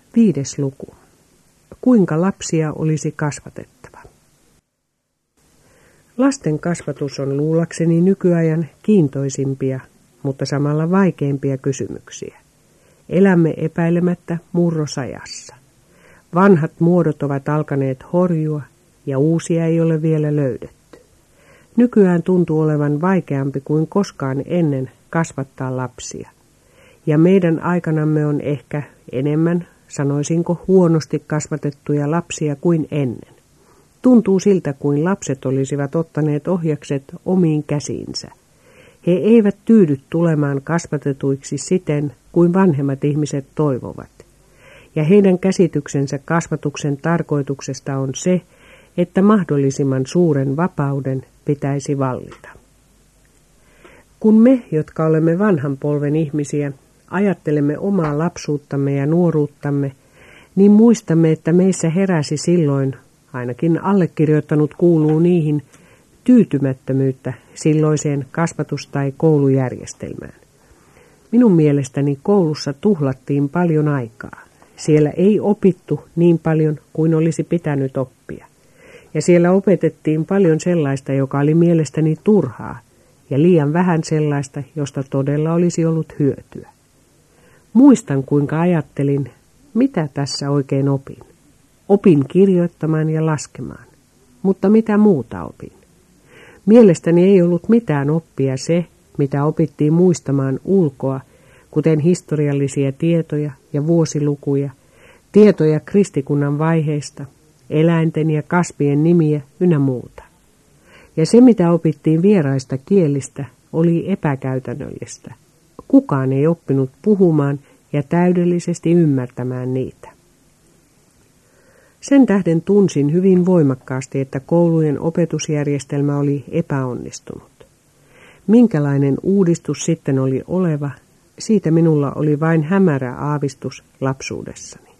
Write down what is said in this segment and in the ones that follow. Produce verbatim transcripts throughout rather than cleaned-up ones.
Viides luku. Kuinka lapsia olisi kasvatettava? Lasten kasvatus on luulakseni nykyajan kiintoisimpia, mutta samalla vaikeimpia kysymyksiä. Elämme epäilemättä murrosajassa. Vanhat muodot ovat alkaneet horjua ja uusia ei ole vielä löydetty. Nykyään tuntuu olevan vaikeampi kuin koskaan ennen kasvattaa lapsia. Ja meidän aikanamme on ehkä enemmän, sanoisinko, huonosti kasvatettuja lapsia kuin ennen. Tuntuu siltä, kuin lapset olisivat ottaneet ohjakset omiin käsiinsä. He eivät tyydy tulemaan kasvatetuiksi siten, kuin vanhemmat ihmiset toivovat. Ja heidän käsityksensä kasvatuksen tarkoituksesta on se, että mahdollisimman suuren vapauden pitäisi vallita. Kun me, jotka olemme vanhan polven ihmisiä, ajattelemme omaa lapsuuttamme ja nuoruuttamme, niin muistamme, että meissä heräsi silloin, ainakin allekirjoittanut kuuluu niihin, tyytymättömyyttä silloiseen kasvatus- tai koulujärjestelmään. Minun mielestäni koulussa tuhlattiin paljon aikaa. Siellä ei opittu niin paljon kuin olisi pitänyt oppia. Ja siellä opetettiin paljon sellaista, joka oli mielestäni turhaa, ja liian vähän sellaista, josta todella olisi ollut hyötyä. Muistan, kuinka ajattelin, mitä tässä oikein opin. Opin kirjoittamaan ja laskemaan, mutta mitä muuta opin? Mielestäni ei ollut mitään oppia se, mitä opittiin muistamaan ulkoa, kuten historiallisia tietoja ja vuosilukuja, tietoja kristikunnan vaiheista, eläinten ja kasvien nimiä ynnä muuta. Ja se, mitä opittiin vieraista kielistä, oli epäkäytännöllistä. Kukaan ei oppinut puhumaan ja täydellisesti ymmärtämään niitä. Sen tähden tunsin hyvin voimakkaasti, että koulujen opetusjärjestelmä oli epäonnistunut. Minkälainen uudistus sitten oli oleva, siitä minulla oli vain hämärä aavistus lapsuudessani.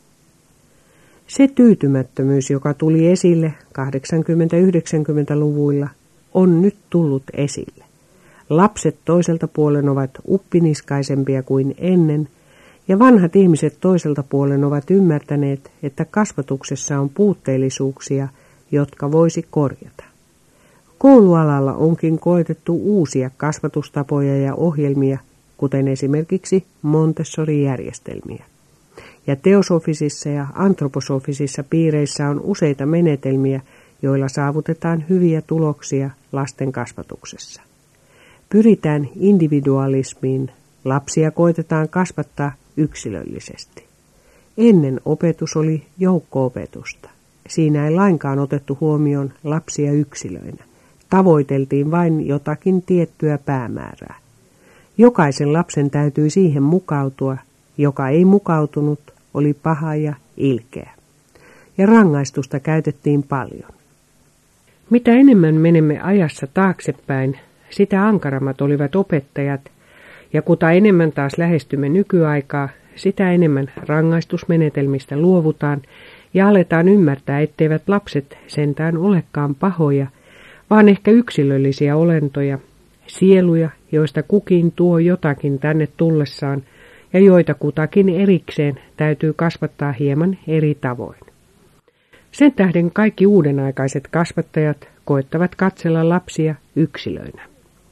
Se tyytymättömyys, joka tuli esille kahdeksankymmentä-yhdeksänkymmentäluvuilla, on nyt tullut esille. Lapset toiselta puolen ovat uppiniskaisempia kuin ennen, ja vanhat ihmiset toiselta puolen ovat ymmärtäneet, että kasvatuksessa on puutteellisuuksia, jotka voisi korjata. Koulualalla onkin koetettu uusia kasvatustapoja ja ohjelmia, kuten esimerkiksi Montessori-järjestelmiä. Ja teosofisissa ja antroposofisissa piireissä on useita menetelmiä, joilla saavutetaan hyviä tuloksia lasten kasvatuksessa. Pyritään individualismiin, lapsia koetetaan kasvattaa yksilöllisesti. Ennen opetus oli joukko-opetusta. Siinä ei lainkaan otettu huomioon lapsia yksilöinä. Tavoiteltiin vain jotakin tiettyä päämäärää. Jokaisen lapsen täytyi siihen mukautua, joka ei mukautunut, oli paha ja ilkeä. Ja rangaistusta käytettiin paljon. Mitä enemmän menemme ajassa taaksepäin, sitä ankarammat olivat opettajat, ja kuta enemmän taas lähestymme nykyaikaa, sitä enemmän rangaistusmenetelmistä luovutaan ja aletaan ymmärtää, etteivät lapset sentään olekaan pahoja, vaan ehkä yksilöllisiä olentoja, sieluja, joista kukin tuo jotakin tänne tullessaan ja joita kutakin erikseen täytyy kasvattaa hieman eri tavoin. Sen tähden kaikki uudenaikaiset kasvattajat koettavat katsella lapsia yksilöinä.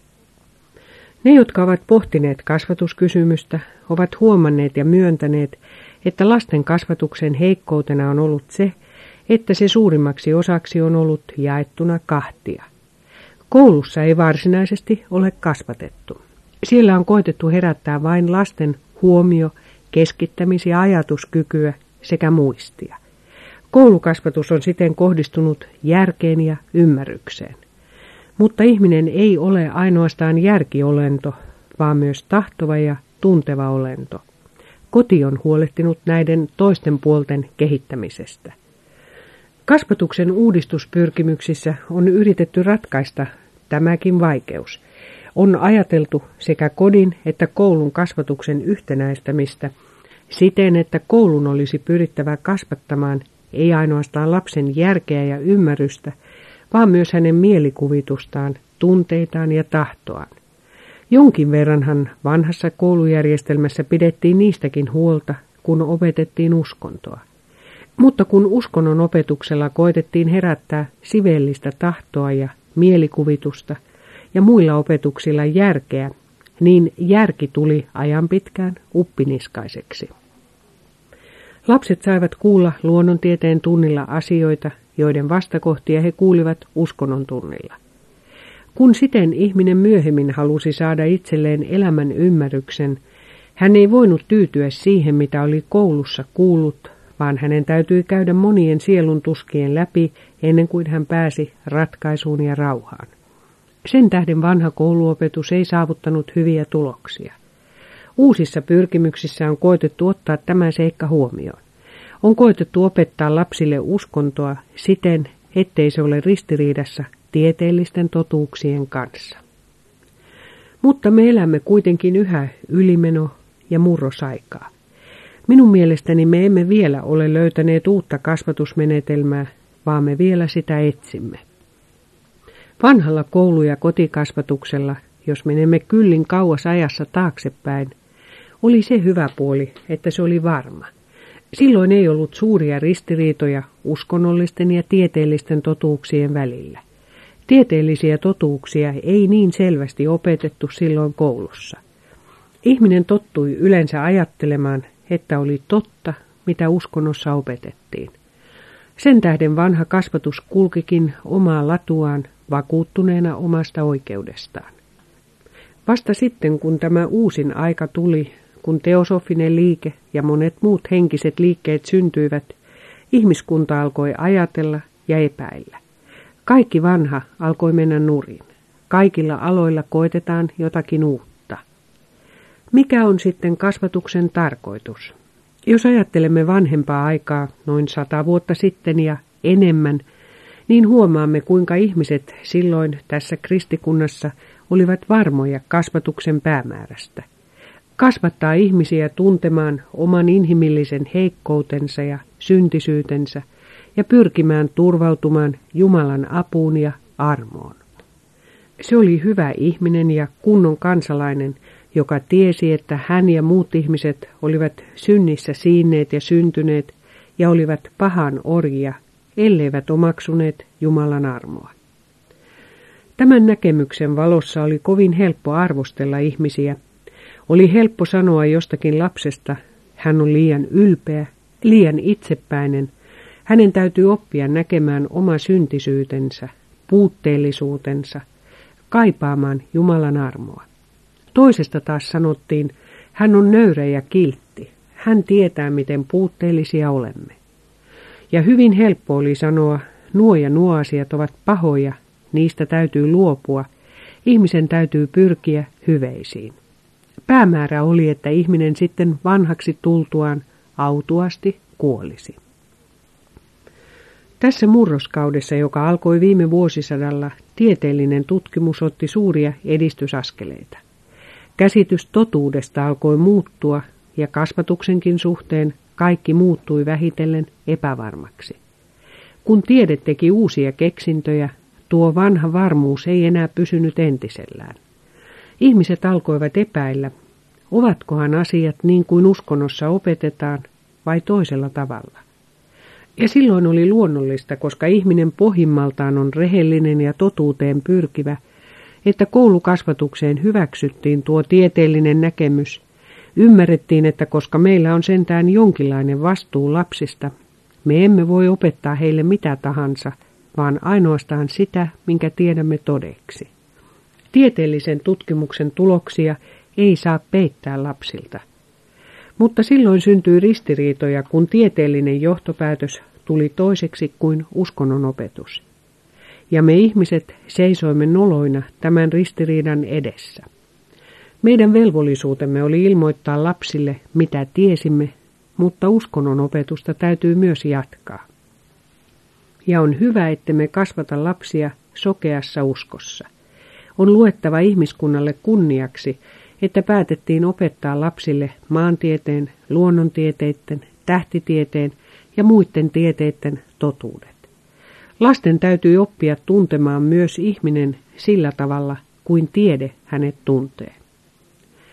Ne, jotka ovat pohtineet kasvatuskysymystä, ovat huomanneet ja myöntäneet, että lasten kasvatuksen heikkoutena on ollut se, että se suurimmaksi osaksi on ollut jaettuna kahtia. Koulussa ei varsinaisesti ole kasvatettu. Siellä on koetettu herättää vain lasten huomio, keskittämis- ja ajatuskykyä sekä muistia. Koulukasvatus on siten kohdistunut järkeen ja ymmärrykseen. Mutta ihminen ei ole ainoastaan järkiolento, vaan myös tahtova ja tunteva olento. Koti on huolehtinut näiden toisten puolten kehittämisestä. Kasvatuksen uudistuspyrkimyksissä on yritetty ratkaista tämäkin vaikeus. On ajateltu sekä kodin että koulun kasvatuksen yhtenäistämistä siten, että koulun olisi pyrittävä kasvattamaan ei ainoastaan lapsen järkeä ja ymmärrystä, vaan myös hänen mielikuvitustaan, tunteitaan ja tahtoaan. Jonkin verranhan vanhassa koulujärjestelmässä pidettiin niistäkin huolta, kun opetettiin uskontoa. Mutta kun uskonnon opetuksella koetettiin herättää sivellistä tahtoa ja mielikuvitusta ja muilla opetuksilla järkeä, niin järki tuli ajan pitkään uppiniskaiseksi. Lapset saivat kuulla luonnontieteen tunnilla asioita, joiden vastakohtia he kuulivat uskonnon tunnilla. Kun siten ihminen myöhemmin halusi saada itselleen elämän ymmärryksen, hän ei voinut tyytyä siihen, mitä oli koulussa kuullut, vaan hänen täytyi käydä monien sielun tuskien läpi ennen kuin hän pääsi ratkaisuun ja rauhaan. Sen tähden vanha kouluopetus ei saavuttanut hyviä tuloksia. Uusissa pyrkimyksissä on koetettu ottaa tämä seikka huomioon. On koetettu opettaa lapsille uskontoa siten, ettei se ole ristiriidassa tieteellisten totuuksien kanssa. Mutta me elämme kuitenkin yhä ylimeno- ja murrosaikaa. Minun mielestäni me emme vielä ole löytäneet uutta kasvatusmenetelmää, vaan me vielä sitä etsimme. Vanhalla koulu- ja kotikasvatuksella, jos menemme kyllin kauas ajassa taaksepäin, oli se hyvä puoli, että se oli varma. Silloin ei ollut suuria ristiriitoja uskonnollisten ja tieteellisten totuuksien välillä. Tieteellisiä totuuksia ei niin selvästi opetettu silloin koulussa. Ihminen tottui yleensä ajattelemaan, että oli totta, mitä uskonnossa opetettiin. Sen tähden vanha kasvatus kulkikin omaa latuaan vakuuttuneena omasta oikeudestaan. Vasta sitten, kun tämä uusin aika tuli, kun teosofinen liike ja monet muut henkiset liikkeet syntyivät, ihmiskunta alkoi ajatella ja epäillä. Kaikki vanha alkoi mennä nurin. Kaikilla aloilla koetetaan jotakin uutta. Mikä on sitten kasvatuksen tarkoitus? Jos ajattelemme vanhempaa aikaa, noin sata vuotta sitten ja enemmän, niin huomaamme, kuinka ihmiset silloin tässä kristikunnassa olivat varmoja kasvatuksen päämäärästä. Kasvattaa ihmisiä tuntemaan oman inhimillisen heikkoutensa ja syntisyytensä ja pyrkimään turvautumaan Jumalan apuun ja armoon. Se oli hyvä ihminen ja kunnon kansalainen, joka tiesi, että hän ja muut ihmiset olivat synnissä siinneet ja syntyneet ja olivat pahan orjia, elleivät omaksuneet Jumalan armoa. Tämän näkemyksen valossa oli kovin helppo arvostella ihmisiä. Oli helppo sanoa jostakin lapsesta, hän on liian ylpeä, liian itsepäinen, hänen täytyy oppia näkemään oma syntisyytensä, puutteellisuutensa, kaipaamaan Jumalan armoa. Toisesta taas sanottiin, hän on nöyrä ja kiltti, hän tietää miten puutteellisia olemme. Ja hyvin helppo oli sanoa, nuo ja nuo asiat ovat pahoja, niistä täytyy luopua, ihmisen täytyy pyrkiä hyveisiin. Päämäärä oli, että ihminen sitten vanhaksi tultuaan autuasti kuolisi. Tässä murroskaudessa, joka alkoi viime vuosisadalla, tieteellinen tutkimus otti suuria edistysaskeleita. Käsitys totuudesta alkoi muuttua ja kasvatuksenkin suhteen kaikki muuttui vähitellen epävarmaksi. Kun tiede teki uusia keksintöjä, tuo vanha varmuus ei enää pysynyt entisellään. Ihmiset alkoivat epäillä, ovatkohan asiat niin kuin uskonnossa opetetaan vai toisella tavalla. Ja silloin oli luonnollista, koska ihminen pohjimmaltaan on rehellinen ja totuuteen pyrkivä, että koulukasvatukseen hyväksyttiin tuo tieteellinen näkemys. Ymmärrettiin, että koska meillä on sentään jonkinlainen vastuu lapsista, me emme voi opettaa heille mitä tahansa, vaan ainoastaan sitä, minkä tiedämme todeksi. Tieteellisen tutkimuksen tuloksia ei saa peittää lapsilta. Mutta silloin syntyi ristiriitoja, kun tieteellinen johtopäätös tuli toiseksi kuin uskonnon opetus. Ja me ihmiset seisoimme noloina tämän ristiriidan edessä. Meidän velvollisuutemme oli ilmoittaa lapsille, mitä tiesimme, mutta uskonnon opetusta täytyy myös jatkaa. Ja on hyvä, että me kasvata lapsia sokeassa uskossa. On luettava ihmiskunnalle kunniaksi, että päätettiin opettaa lapsille maantieteen, luonnontieteiden, tähtitieteen ja muiden tieteiden totuudet. Lasten täytyy oppia tuntemaan myös ihminen sillä tavalla, kuin tiede hänet tuntee.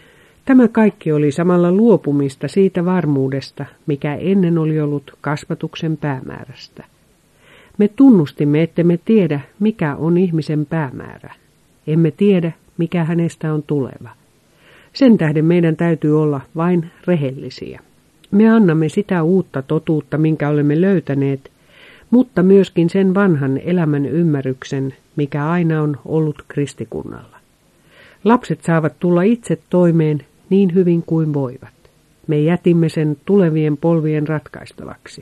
Tämä kaikki oli samalla luopumista siitä varmuudesta, mikä ennen oli ollut kasvatuksen päämäärästä. Me tunnustimme, ettemme tiedä, mikä on ihmisen päämäärä. Emme tiedä, mikä hänestä on tuleva. Sen tähden meidän täytyy olla vain rehellisiä. Me annamme sitä uutta totuutta, minkä olemme löytäneet, mutta myöskin sen vanhan elämän ymmärryksen, mikä aina on ollut kristikunnalla. Lapset saavat tulla itse toimeen niin hyvin kuin voivat. Me jätimme sen tulevien polvien ratkaistavaksi.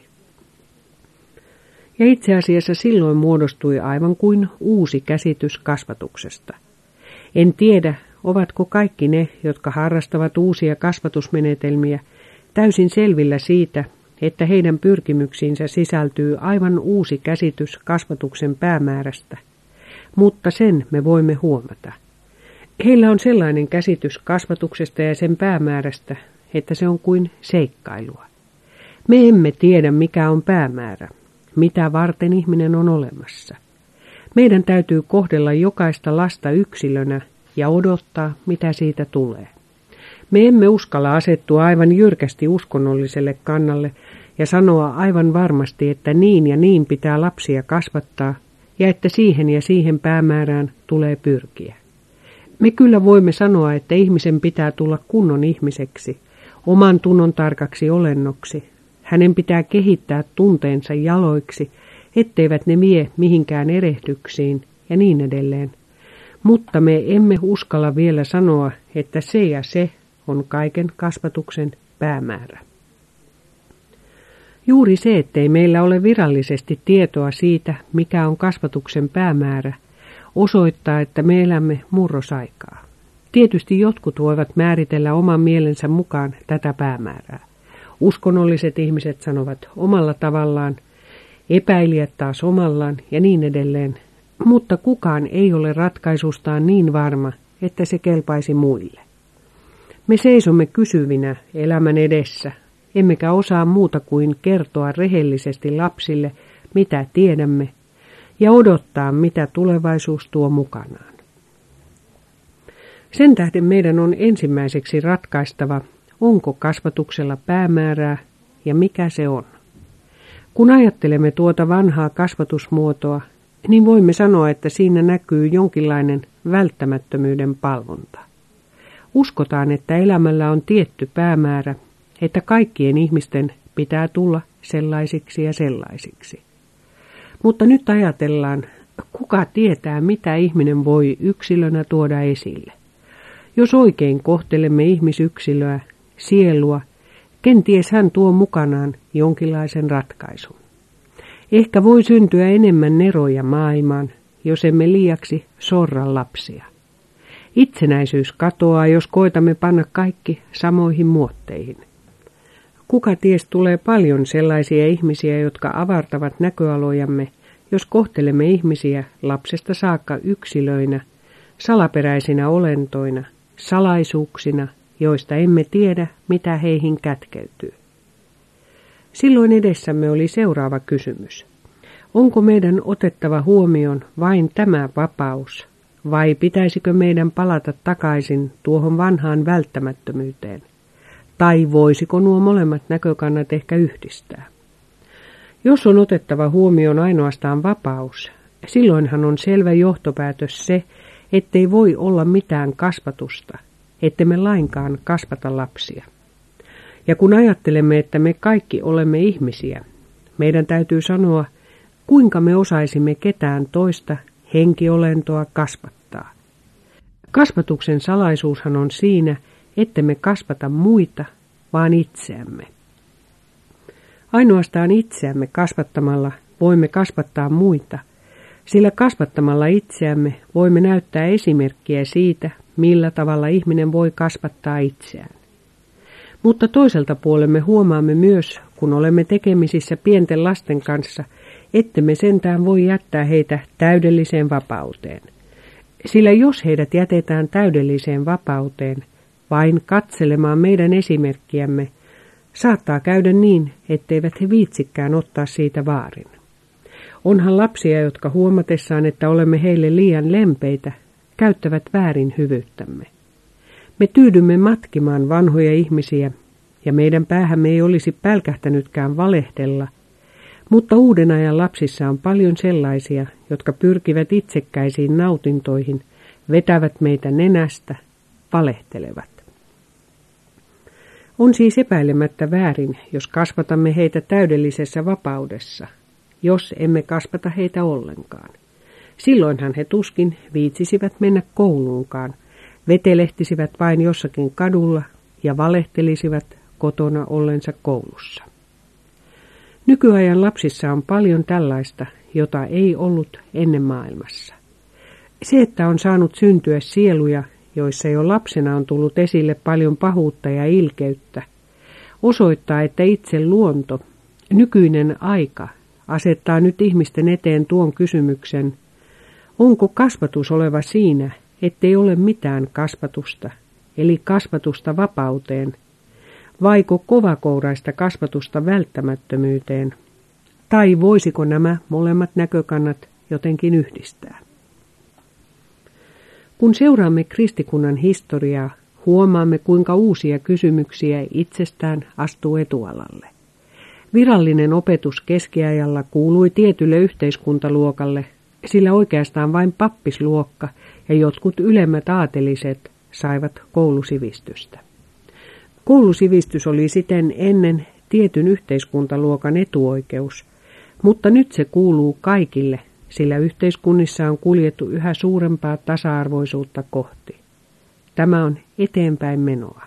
Ja itse asiassa silloin muodostui aivan kuin uusi käsitys kasvatuksesta. En tiedä, ovatko kaikki ne, jotka harrastavat uusia kasvatusmenetelmiä, täysin selvillä siitä, että heidän pyrkimyksiinsä sisältyy aivan uusi käsitys kasvatuksen päämäärästä, mutta sen me voimme huomata. Heillä on sellainen käsitys kasvatuksesta ja sen päämäärästä, että se on kuin seikkailua. Me emme tiedä, mikä on päämäärä, mitä varten ihminen on olemassa. Meidän täytyy kohdella jokaista lasta yksilönä ja odottaa, mitä siitä tulee. Me emme uskalla asettua aivan jyrkästi uskonnolliselle kannalle ja sanoa aivan varmasti, että niin ja niin pitää lapsia kasvattaa ja että siihen ja siihen päämäärään tulee pyrkiä. Me kyllä voimme sanoa, että ihmisen pitää tulla kunnon ihmiseksi, oman tunnon tarkaksi olennoksi. Hänen pitää kehittää tunteensa jaloiksi, etteivät ne vie mihinkään erehdyksiin ja niin edelleen. Mutta me emme uskalla vielä sanoa, että se ja se on kaiken kasvatuksen päämäärä. Juuri se, ettei meillä ole virallisesti tietoa siitä, mikä on kasvatuksen päämäärä, osoittaa, että me elämme murrosaikaa. Tietysti jotkut voivat määritellä oman mielensä mukaan tätä päämäärää. Uskonnolliset ihmiset sanovat omalla tavallaan, epäilijät taas omallaan ja niin edelleen, mutta kukaan ei ole ratkaisustaan niin varma, että se kelpaisi muille. Me seisomme kysyvinä elämän edessä, emmekä osaa muuta kuin kertoa rehellisesti lapsille, mitä tiedämme, ja odottaa, mitä tulevaisuus tuo mukanaan. Sen tähden meidän on ensimmäiseksi ratkaistava, onko kasvatuksella päämäärää ja mikä se on. Kun ajattelemme tuota vanhaa kasvatusmuotoa, niin voimme sanoa, että siinä näkyy jonkinlainen välttämättömyyden palvonta. Uskotaan, että elämällä on tietty päämäärä, että kaikkien ihmisten pitää tulla sellaisiksi ja sellaisiksi. Mutta nyt ajatellaan, kuka tietää, mitä ihminen voi yksilönä tuoda esille. Jos oikein kohtelemme ihmisyksilöä, sielua, kenties hän tuo mukanaan jonkinlaisen ratkaisun. Ehkä voi syntyä enemmän neroja maailmaan, jos emme liiaksi sorra lapsia. Itsenäisyys katoaa, jos koetamme panna kaikki samoihin muotteihin. Kuka ties tulee paljon sellaisia ihmisiä, jotka avartavat näköalojamme, jos kohtelemme ihmisiä lapsesta saakka yksilöinä, salaperäisinä olentoina, salaisuuksina, joista emme tiedä, mitä heihin kätkeytyy. Silloin edessämme oli seuraava kysymys. Onko meidän otettava huomioon vain tämä vapaus, vai pitäisikö meidän palata takaisin tuohon vanhaan välttämättömyyteen? Tai voisiko nuo molemmat näkökannat ehkä yhdistää? Jos on otettava huomioon ainoastaan vapaus, silloinhan on selvä johtopäätös se, ettei voi olla mitään kasvatusta, ettemme lainkaan kasvata lapsia. Ja kun ajattelemme, että me kaikki olemme ihmisiä, meidän täytyy sanoa, kuinka me osaisimme ketään toista henkiolentoa kasvattaa. Kasvatuksen salaisuushan on siinä, ettemme kasvata muita, vaan itseämme. Ainoastaan itseämme kasvattamalla voimme kasvattaa muita, sillä kasvattamalla itseämme voimme näyttää esimerkkiä siitä, millä tavalla ihminen voi kasvattaa itseään. Mutta toiselta puolemme huomaamme myös, kun olemme tekemisissä pienten lasten kanssa, ettemme sentään voi jättää heitä täydelliseen vapauteen. Sillä jos heidät jätetään täydelliseen vapauteen, vain katselemaan meidän esimerkkiämme, saattaa käydä niin, etteivät he viitsikään ottaa siitä vaarin. Onhan lapsia, jotka huomatessaan, että olemme heille liian lempeitä, käyttävät väärin hyvyyttämme. Me tyydymme matkimaan vanhoja ihmisiä, ja meidän päähämme ei olisi pälkähtänytkään valehdella, mutta uuden ajan lapsissa on paljon sellaisia, jotka pyrkivät itsekkäisiin nautintoihin, vetävät meitä nenästä, valehtelevat. On siis epäilemättä väärin, jos kasvatamme heitä täydellisessä vapaudessa, jos emme kasvata heitä ollenkaan. Silloinhan he tuskin viitsisivät mennä kouluunkaan, vetelehtisivät vain jossakin kadulla ja valehtelisivat kotona ollensa koulussa. Nykyajan lapsissa on paljon tällaista, jota ei ollut ennen maailmassa. Se, että on saanut syntyä sieluja, joissa jo lapsena on tullut esille paljon pahuutta ja ilkeyttä, osoittaa, että itse luonto, nykyinen aika, asettaa nyt ihmisten eteen tuon kysymyksen, onko kasvatus oleva siinä, ettei ole mitään kasvatusta, eli kasvatusta vapauteen, vaiko kovakouraista kasvatusta välttämättömyyteen, tai voisiko nämä molemmat näkökannat jotenkin yhdistää. Kun seuraamme kristikunnan historiaa, huomaamme kuinka uusia kysymyksiä itsestään astuu etualalle. Virallinen opetus keskiajalla kuului tietylle yhteiskuntaluokalle, sillä oikeastaan vain pappisluokka ja jotkut ylemmät aateliset saivat koulusivistystä. Koulusivistys oli siten ennen tietyn yhteiskuntaluokan etuoikeus, mutta nyt se kuuluu kaikille, sillä yhteiskunnissa on kuljettu yhä suurempaa tasa-arvoisuutta kohti. Tämä on eteenpäin menoa.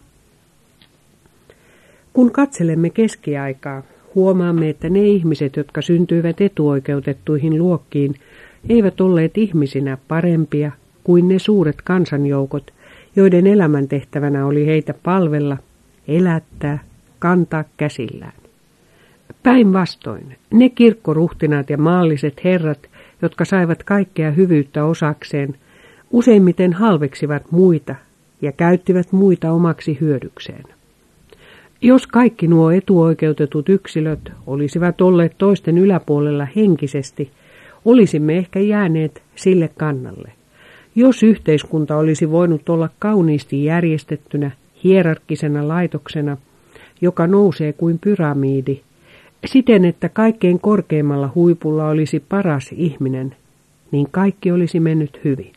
Kun katselemme keskiaikaa, huomaamme, että ne ihmiset, jotka syntyivät etuoikeutettuihin luokkiin, eivät olleet ihmisinä parempia kuin ne suuret kansanjoukot, joiden elämäntehtävänä oli heitä palvella, elättää, kantaa käsillään. Päinvastoin, ne kirkkoruhtinaat ja maalliset herrat, jotka saivat kaikkea hyvyyttä osakseen, useimmiten halveksivat muita ja käyttivät muita omaksi hyödykseen. Jos kaikki nuo etuoikeutetut yksilöt olisivat olleet toisten yläpuolella henkisesti, olisimme ehkä jääneet sille kannalle. Jos yhteiskunta olisi voinut olla kauniisti järjestettynä, hierarkkisena laitoksena, joka nousee kuin pyramiidi, siten että kaikkein korkeimmalla huipulla olisi paras ihminen, niin kaikki olisi mennyt hyvin.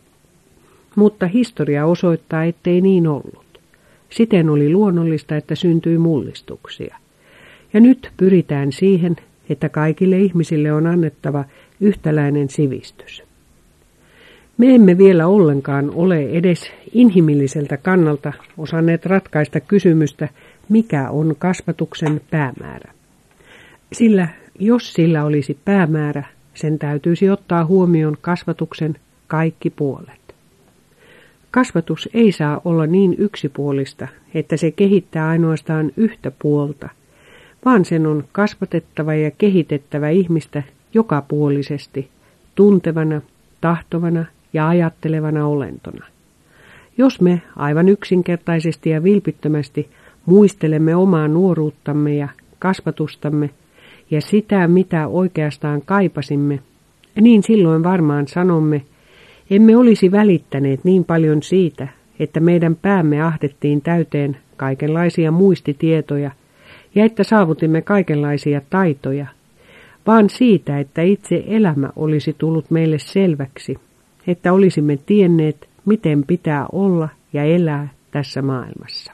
Mutta historia osoittaa, ettei niin ollut. Siten oli luonnollista, että syntyi mullistuksia. Ja nyt pyritään siihen, että kaikille ihmisille on annettava yhtäläinen sivistys. Me emme vielä ollenkaan ole edes inhimilliseltä kannalta osanneet ratkaista kysymystä, mikä on kasvatuksen päämäärä. Sillä jos sillä olisi päämäärä, sen täytyisi ottaa huomioon kasvatuksen kaikki puolet. Kasvatus ei saa olla niin yksipuolista, että se kehittää ainoastaan yhtä puolta, vaan sen on kasvatettava ja kehitettävä ihmistä jokapuolisesti, tuntevana, tahtovana ja ajattelevana olentona. Jos me aivan yksinkertaisesti ja vilpittömästi muistelemme omaa nuoruuttamme ja kasvatustamme ja sitä, mitä oikeastaan kaipasimme, niin silloin varmaan sanomme, emme olisi välittäneet niin paljon siitä, että meidän päämme ahdettiin täyteen kaikenlaisia muistitietoja ja että saavutimme kaikenlaisia taitoja, vaan siitä, että itse elämä olisi tullut meille selväksi, että olisimme tienneet, miten pitää olla ja elää tässä maailmassa.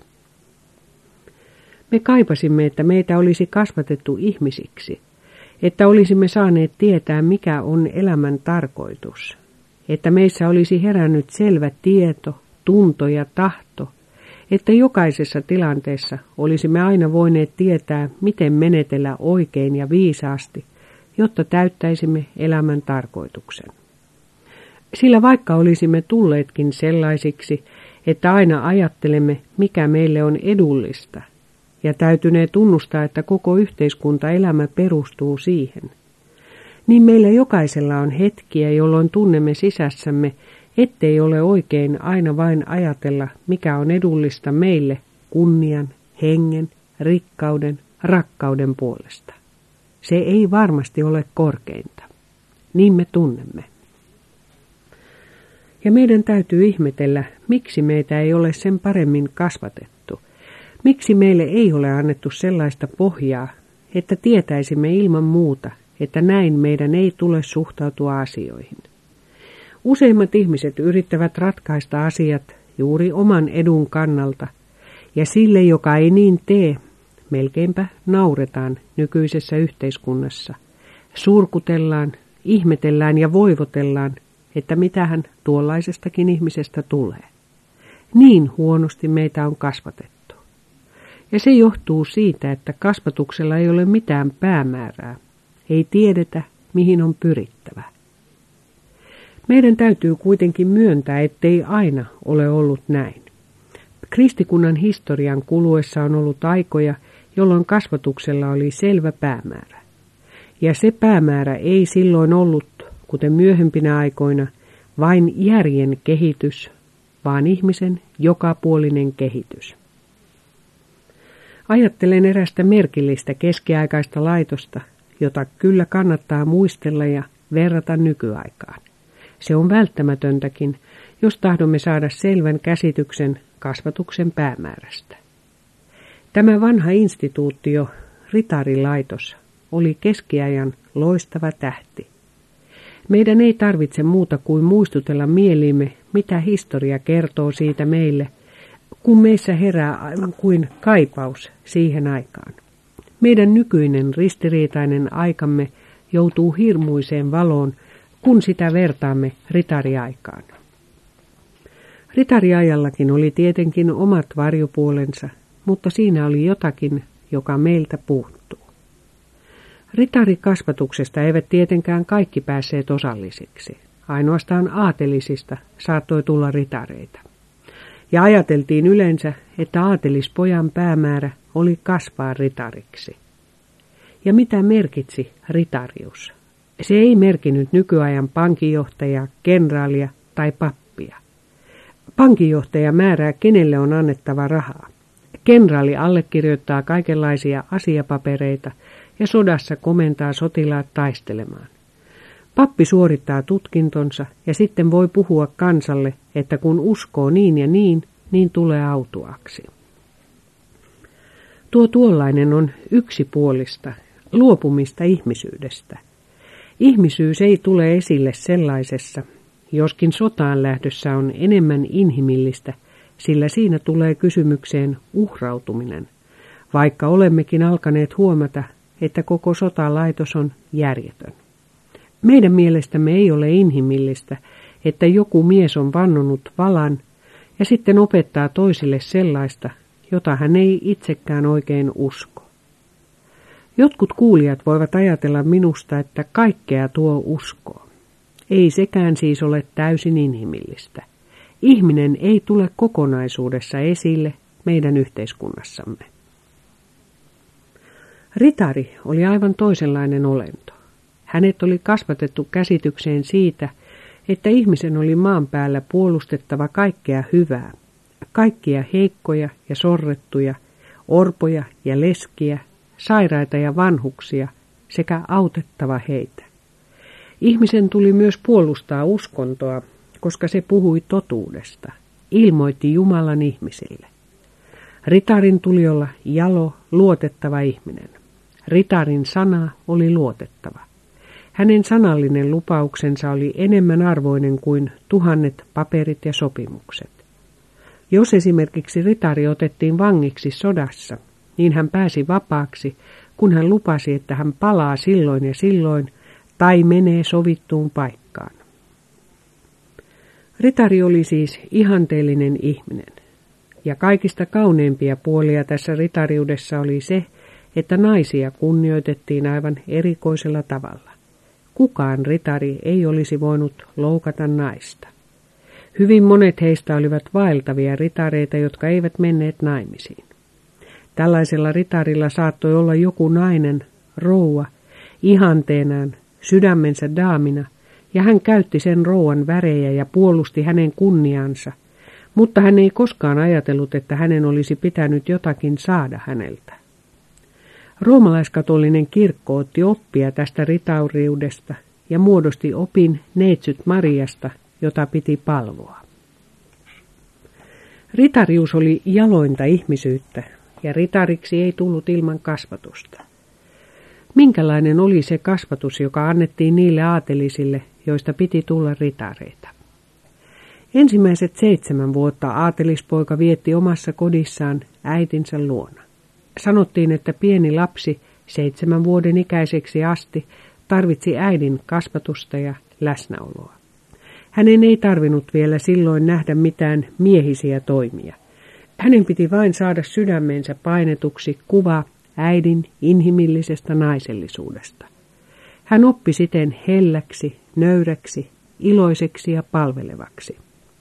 Me kaipasimme, että meitä olisi kasvatettu ihmisiksi, että olisimme saaneet tietää, mikä on elämän tarkoitus, että meissä olisi herännyt selvä tieto, tunto ja tahto, että jokaisessa tilanteessa olisimme aina voineet tietää, miten menetellä oikein ja viisaasti, jotta täyttäisimme elämän tarkoituksen. Sillä vaikka olisimme tulleetkin sellaisiksi, että aina ajattelemme, mikä meille on edullista, ja täytynee tunnustaa, että koko yhteiskuntaelämä perustuu siihen, niin meillä jokaisella on hetkiä, jolloin tunnemme sisässämme, ettei ole oikein aina vain ajatella, mikä on edullista meille kunnian, hengen, rikkauden, rakkauden puolesta. Se ei varmasti ole korkeinta. Niin me tunnemme. Ja meidän täytyy ihmetellä, miksi meitä ei ole sen paremmin kasvatettu. Miksi meille ei ole annettu sellaista pohjaa, että tietäisimme ilman muuta, että näin meidän ei tule suhtautua asioihin. Useimmat ihmiset yrittävät ratkaista asiat juuri oman edun kannalta, ja sille, joka ei niin tee, melkeinpä nauretaan nykyisessä yhteiskunnassa. Surkutellaan, ihmetellään ja voivotellaan, että mitähän tuollaisestakin ihmisestä tulee. Niin huonosti meitä on kasvatettu. Ja se johtuu siitä, että kasvatuksella ei ole mitään päämäärää. Ei tiedetä, mihin on pyrittävä. Meidän täytyy kuitenkin myöntää, ettei aina ole ollut näin. Kristikunnan historian kuluessa on ollut aikoja, jolloin kasvatuksella oli selvä päämäärä. Ja se päämäärä ei silloin ollut, kuten myöhempinä aikoina, vain järjen kehitys, vaan ihmisen jokapuolinen kehitys. Ajattelen erästä merkillistä keskiaikaista laitosta, jota kyllä kannattaa muistella ja verrata nykyaikaan. Se on välttämätöntäkin, jos tahdomme saada selvän käsityksen kasvatuksen päämäärästä. Tämä vanha instituutio, ritarilaitos, oli keskiajan loistava tähti. Meidän ei tarvitse muuta kuin muistutella mieliimme, mitä historia kertoo siitä meille, kun meissä herää aivan kuin kaipaus siihen aikaan. Meidän nykyinen ristiriitainen aikamme joutuu hirmuiseen valoon, kun sitä vertaamme ritariaikaan. Ritariajallakin oli tietenkin omat varjopuolensa, mutta siinä oli jotakin, joka meiltä puuttuu. Ritarikasvatuksesta eivät tietenkään kaikki päässeet osallisiksi. Ainoastaan aatelisista saattoi tulla ritareita. Ja ajateltiin yleensä, että aatelispojan päämäärä oli kasvaa ritariksi. Ja mitä merkitsi ritarius? Se ei merkinnyt nykyajan pankinjohtajaa, kenraalia tai pappia. Pankinjohtaja määrää, kenelle on annettava rahaa. Kenraali allekirjoittaa kaikenlaisia asiapapereita ja sodassa komentaa sotilaat taistelemaan. Pappi suorittaa tutkintonsa ja sitten voi puhua kansalle, että kun uskoo niin ja niin, niin tulee autuaksi. Tuo tuollainen on yksipuolista, luopumista ihmisyydestä. Ihmisyys ei tule esille sellaisessa, joskin sotaan lähdössä on enemmän inhimillistä, sillä siinä tulee kysymykseen uhrautuminen, vaikka olemmekin alkaneet huomata, että koko sotalaitos on järjetön. Meidän mielestämme ei ole inhimillistä, että joku mies on vannonut valan ja sitten opettaa toisille sellaista, jota hän ei itsekään oikein usko. Jotkut kuulijat voivat ajatella minusta, että kaikkea tuo uskoo. Ei sekään siis ole täysin inhimillistä. Ihminen ei tule kokonaisuudessa esille meidän yhteiskunnassamme. Ritari oli aivan toisenlainen olento. Hänet oli kasvatettu käsitykseen siitä, että ihmisen oli maan päällä puolustettava kaikkea hyvää, kaikkia heikkoja ja sorrettuja, orpoja ja leskiä, sairaita ja vanhuksia sekä autettava heitä. Ihmisen tuli myös puolustaa uskontoa, koska se puhui totuudesta, ilmoitti Jumalan ihmisille. Ritarin tuli olla jalo, luotettava ihminen. Ritarin sana oli luotettava. Hänen sanallinen lupauksensa oli enemmän arvoinen kuin tuhannet paperit ja sopimukset. Jos esimerkiksi ritari otettiin vangiksi sodassa, niin hän pääsi vapaaksi, kun hän lupasi, että hän palaa silloin ja silloin tai menee sovittuun paikkaan. Ritari oli siis ihanteellinen ihminen, ja kaikista kauneimpia puolia tässä ritariudessa oli se, että naisia kunnioitettiin aivan erikoisella tavalla. Kukaan ritari ei olisi voinut loukata naista. Hyvin monet heistä olivat vaeltavia ritareita, jotka eivät menneet naimisiin. Tällaisella ritarilla saattoi olla joku nainen, rouva, ihanteenaan, sydämensä daamina, ja hän käytti sen rouvan värejä ja puolusti hänen kunniansa, mutta hän ei koskaan ajatellut, että hänen olisi pitänyt jotakin saada häneltä. Roomalaiskatolinen kirkko otti oppia tästä ritauriudesta ja muodosti opin neitsyt Mariasta, jota piti palvoa. Ritarius oli jalointa ihmisyyttä, ja ritariksi ei tullut ilman kasvatusta. Minkälainen oli se kasvatus, joka annettiin niille aatelisille, joista piti tulla ritareita? Ensimmäiset seitsemän vuotta aatelispoika vietti omassa kodissaan äitinsä luona. Sanottiin, että pieni lapsi seitsemän vuoden ikäiseksi asti tarvitsi äidin kasvatusta ja läsnäoloa. Hänen ei tarvinnut vielä silloin nähdä mitään miehisiä toimia. Hänen piti vain saada sydämensä painetuksi kuva äidin inhimillisestä naisellisuudesta. Hän oppi siten helläksi, nöyräksi, iloiseksi ja palvelevaksi.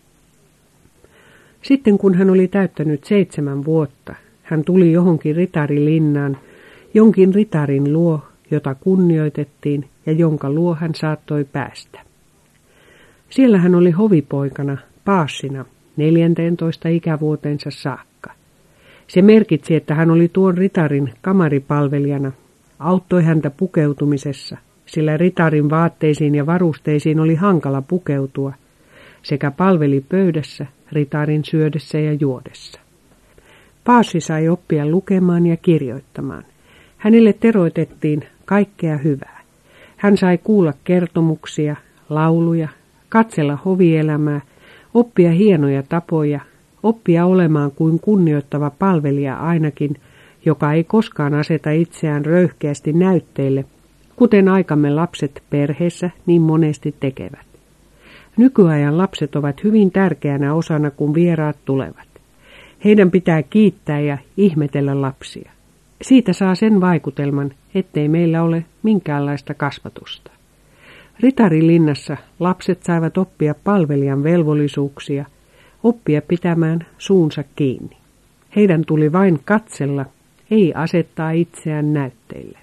Sitten kun hän oli täyttänyt seitsemän vuotta, hän tuli johonkin ritarilinnan, jonkin ritarin luo, jota kunnioitettiin ja jonka luo hän saattoi päästä. Siellä hän oli hovipoikana, paassina, neljänteentoista ikävuotensa saakka. Se merkitsi, että hän oli tuon ritarin kamaripalvelijana, auttoi häntä pukeutumisessa, sillä ritarin vaatteisiin ja varusteisiin oli hankala pukeutua, sekä palveli pöydässä, ritarin syödessä ja juodessa. Paassi sai oppia lukemaan ja kirjoittamaan. Hänelle teroitettiin kaikkea hyvää. Hän sai kuulla kertomuksia, lauluja, katsella hovielämää, oppia hienoja tapoja, oppia olemaan kuin kunnioittava palvelija ainakin, joka ei koskaan aseta itseään röyhkeästi näytteille, kuten aikamme lapset perheessä niin monesti tekevät. Nykyajan lapset ovat hyvin tärkeänä osana, kun vieraat tulevat. Heidän pitää kiittää ja ihmetellä lapsia. Siitä saa sen vaikutelman, ettei meillä ole minkäänlaista kasvatusta. Ritarilinnnassa lapset saivat oppia palvelijan velvollisuuksia, oppia pitämään suunsa kiinni. Heidän tuli vain katsella, ei asettaa itseään näytteille.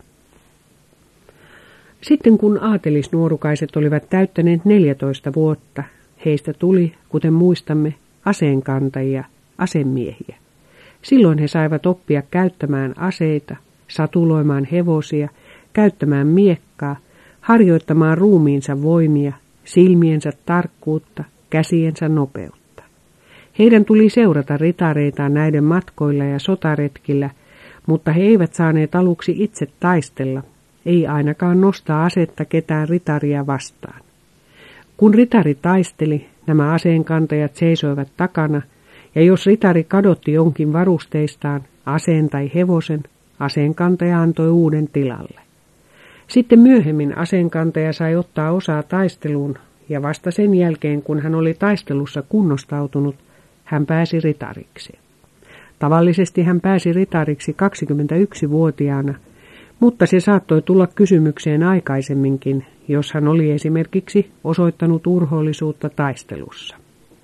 Sitten kun aatelisnuorukaiset olivat täyttäneet neljätoista vuotta, heistä tuli, kuten muistamme, aseenkantajia, asemiehiä. Silloin he saivat oppia käyttämään aseita, satuloimaan hevosia, käyttämään miekkaa, harjoittamaan ruumiinsa voimia, silmiensä tarkkuutta, käsiensä nopeutta. Heidän tuli seurata ritareitaan näiden matkoilla ja sotaretkillä, mutta he eivät saaneet aluksi itse taistella, ei ainakaan nostaa asetta ketään ritaria vastaan. Kun ritari taisteli, nämä aseenkantajat seisoivat takana, ja jos ritari kadotti jonkin varusteistaan, aseen tai hevosen, aseenkantaja antoi uuden tilalle. Sitten myöhemmin aseenkantaja sai ottaa osaa taisteluun, ja vasta sen jälkeen, kun hän oli taistelussa kunnostautunut, hän pääsi ritariksi. Tavallisesti hän pääsi ritariksi kaksikymmentäyksivuotiaana, mutta se saattoi tulla kysymykseen aikaisemminkin, jos hän oli esimerkiksi osoittanut urhoollisuutta taistelussa.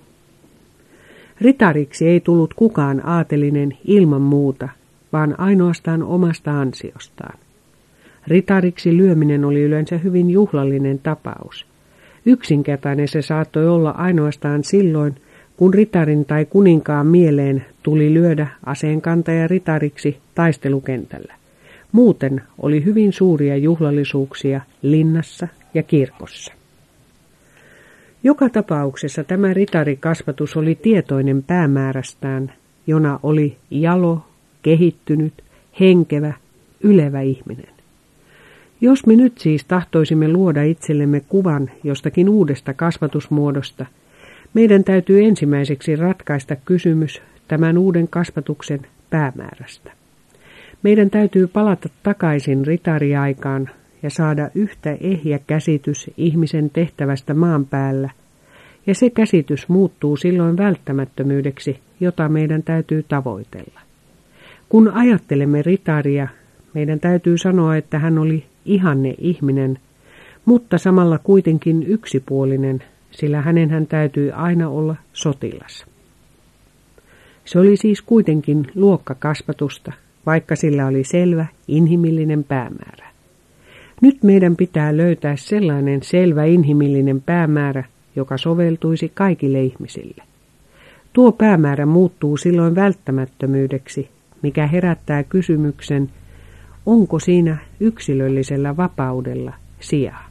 Ritariksi ei tullut kukaan aatelinen ilman muuta, vaan ainoastaan omasta ansiostaan. Ritariksi lyöminen oli yleensä hyvin juhlallinen tapaus. Yksinkertainen se saattoi olla ainoastaan silloin, kun ritarin tai kuninkaan mieleen tuli lyödä aseenkantaja ritariksi taistelukentällä. Muuten oli hyvin suuria juhlallisuuksia linnassa ja kirkossa. Joka tapauksessa tämä ritarikasvatus oli tietoinen päämäärästään, jona oli jalo, kehittynyt, henkevä, ylevä ihminen. Jos me nyt siis tahtoisimme luoda itsellemme kuvan jostakin uudesta kasvatusmuodosta, meidän täytyy ensimmäiseksi ratkaista kysymys tämän uuden kasvatuksen päämäärästä. Meidän täytyy palata takaisin ritariaikaan ja saada yhtä ehjä käsitys ihmisen tehtävästä maan päällä, ja se käsitys muuttuu silloin välttämättömyydeksi, jota meidän täytyy tavoitella. Kun ajattelemme ritaria, meidän täytyy sanoa, että hän oli ihanne ihminen, mutta samalla kuitenkin yksipuolinen, sillä hänenhän täytyy aina olla sotilas. Se oli siis kuitenkin luokkakasvatusta, vaikka sillä oli selvä inhimillinen päämäärä. Nyt meidän pitää löytää sellainen selvä inhimillinen päämäärä, joka soveltuisi kaikille ihmisille. Tuo päämäärä muuttuu silloin välttämättömyydeksi, mikä herättää kysymyksen, onko siinä yksilöllisellä vapaudella sijaa.